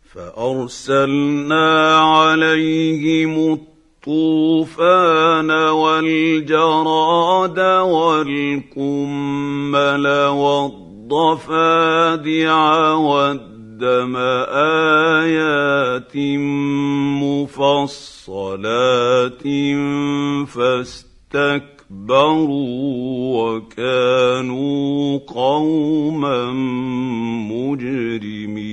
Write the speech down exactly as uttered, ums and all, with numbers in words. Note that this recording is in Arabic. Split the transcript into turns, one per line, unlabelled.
فأرسلنا عليهم الطوفان والجراد والقمل والضفادع والدم آيات مفصلات فاستكبروا وكانوا قوما مجرمين.